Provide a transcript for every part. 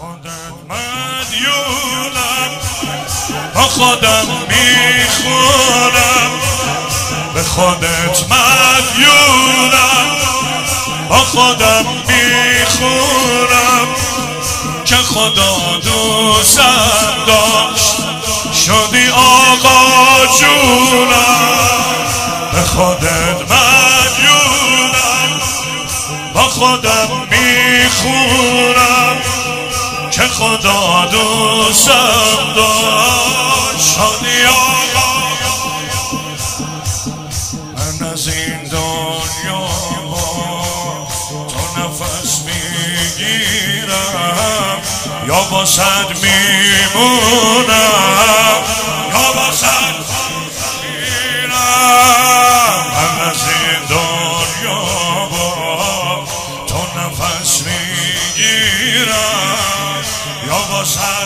خودت مدیونم، با خودم میخونم، به خودت مدیونم، با خودم میخونم که خدا دوستم داشت شدی آقا جونم. به خودت مدیونم، با خودم میخونم که خدا دوستم داشت شدی آقا. من از این دنیا تو نفس میگیرم، یا باسد میمونم یا باسد میرم. من از این دنیا تو نفس میگیرم، یا باسد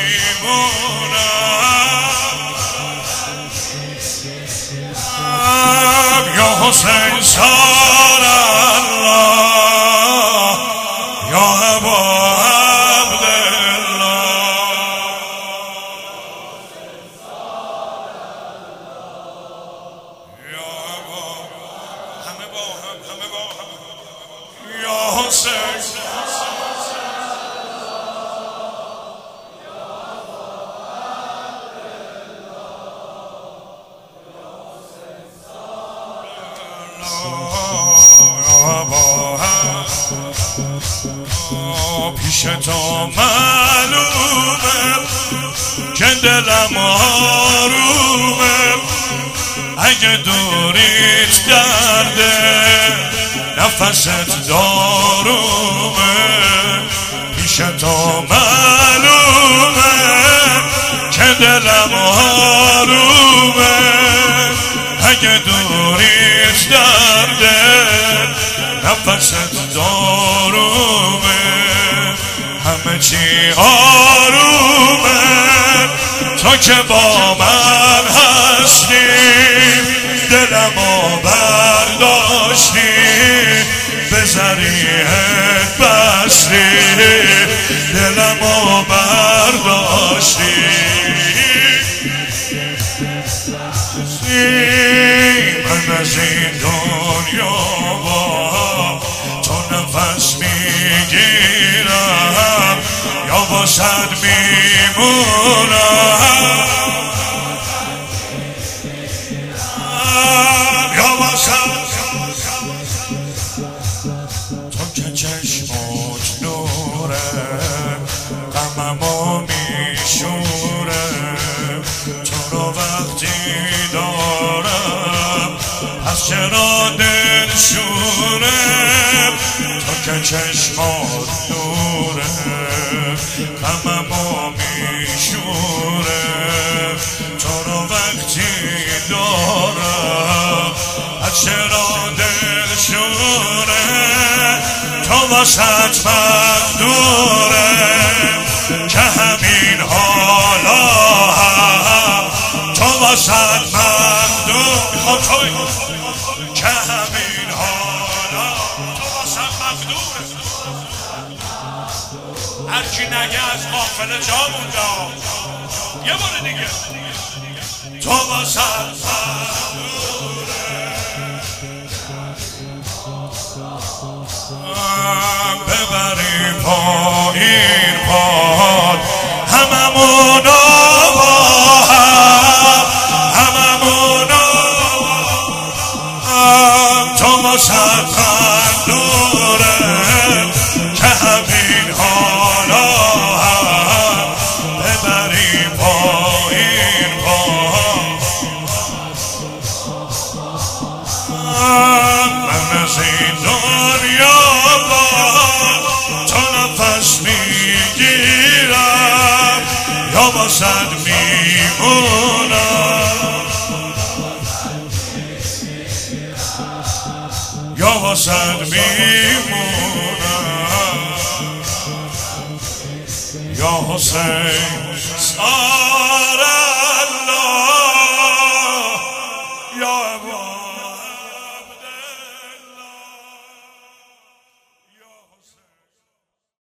میمونم. یا حسین سال الله، یا ابا پیش تو معلومه که دلم آرومه، اگه دوریت درده نفست دارومه. پیش تو معلومه که دلم آرومه، اگه دوریت درده نفست دارومه. همه چی آرومه تا که با من هستی، دلمو برداشتی به ذریعت بستی، دلمو برداشتی. من از این دنیا با تو نفس میگیرم، یا باسد میمونم، یا باسد. تو که چشمات نوره غممو میشوره، تو رو وقتی دارم پس چرا دل شوره. تو که چشمات نوره غممو میشوره، تو رو وقتی دارم پس چرا دل شوره. تو واسط مقدوره که همین حالا هم، تو واسط مقدوره که همین حالا، تو واسط مقدوره. هرچی نگه از قافله جا مونده. یه بار دیگه تو واسط مقدوره. ببری پایین پاد هممونو با هم، هممونو تو واسط مقدوره که همین حالا هم. ببری پایین پاد من از این دنیا با تو نفس میگیرم، یا باسد میمونم، یا باسد میمونم. یا حسین سار